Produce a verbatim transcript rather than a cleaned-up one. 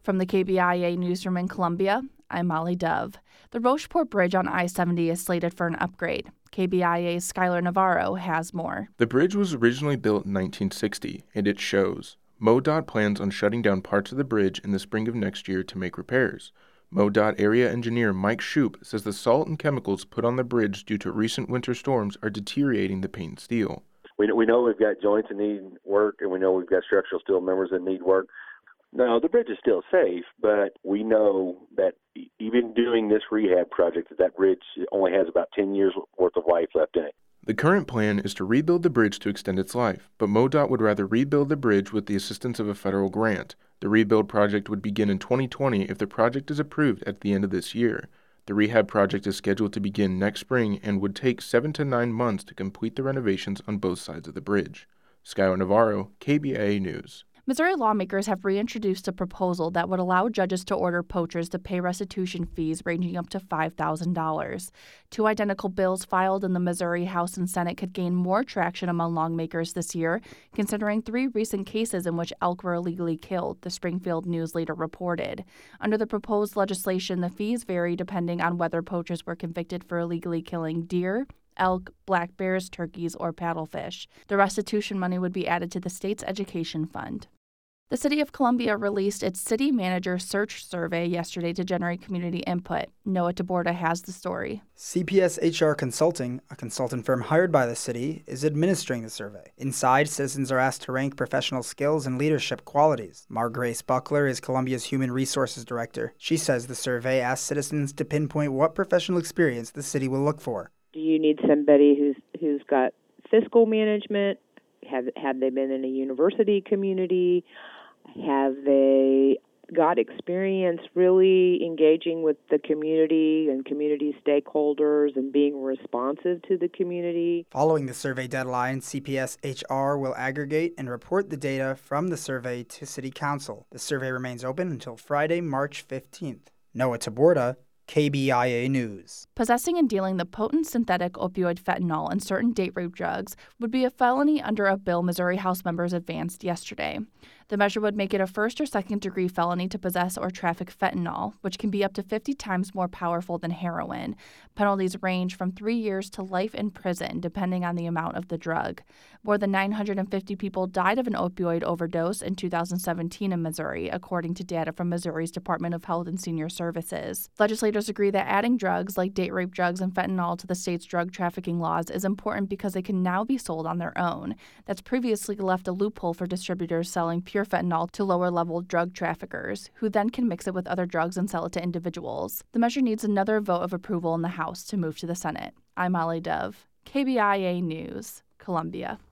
From the K B I A newsroom in Columbia, I'm Molly Dove. The Rocheport Bridge on I seventy is slated for an upgrade. K B I A's Skylar Navarro has more. The bridge was originally built in nineteen sixty, and it shows. MoDOT plans on shutting down parts of the bridge in the spring of next year to make repairs. MoDOT area engineer Mike Shoup says the salt and chemicals put on the bridge due to recent winter storms are deteriorating the paint and steel. We, we know we've got joints that need work, and we know we've got structural steel members that need work. No, the bridge is still safe, but we know that even doing this rehab project, that, that bridge only has about ten years worth of life left in it. The current plan is to rebuild the bridge to extend its life, but MoDOT would rather rebuild the bridge with the assistance of a federal grant. The rebuild project would begin in twenty twenty if the project is approved at the end of this year. The rehab project is scheduled to begin next spring and would take seven to nine months to complete the renovations on both sides of the bridge. Skylar Navarro, K B I A News. Missouri lawmakers have reintroduced a proposal that would allow judges to order poachers to pay restitution fees ranging up to five thousand dollars. Two identical bills filed in the Missouri House and Senate could gain more traction among lawmakers this year, considering three recent cases in which elk were illegally killed, the Springfield News later reported. Under the proposed legislation, the fees vary depending on whether poachers were convicted for illegally killing deer, elk, black bears, turkeys, or paddlefish. The restitution money would be added to the state's education fund. The City of Columbia released its City Manager Search Survey yesterday to generate community input. Noah Taborda has the story. C P S H R Consulting, a consultant firm hired by the city, is administering the survey. Inside, citizens are asked to rank professional skills and leadership qualities. Margrace Buckler is Columbia's Human Resources Director. She says the survey asks citizens to pinpoint what professional experience the city will look for. Do you need somebody who's who's got fiscal management? Have have they been in a university community? Have they got experience really engaging with the community and community stakeholders and being responsive to the community? Following the survey deadline, C P S H R will aggregate and report the data from the survey to City Council. The survey remains open until Friday, March fifteenth. Noah Taborda, K B I A News. Possessing and dealing the potent synthetic opioid fentanyl and certain date rape drugs would be a felony under a bill Missouri House members advanced yesterday. The measure would make it a first or second degree felony to possess or traffic fentanyl, which can be up to fifty times more powerful than heroin. Penalties range from three years to life in prison, depending on the amount of the drug. More than nine hundred fifty people died of an opioid overdose in two thousand seventeen in Missouri, according to data from Missouri's Department of Health and Senior Services. Legislators agree that adding drugs like date rape drugs and fentanyl to the state's drug trafficking laws is important because they can now be sold on their own. That's previously left a loophole for distributors selling pure fentanyl to lower-level drug traffickers, who then can mix it with other drugs and sell it to individuals. The measure needs another vote of approval in the House to move to the Senate. I'm Molly Dove, K B I A News, Columbia.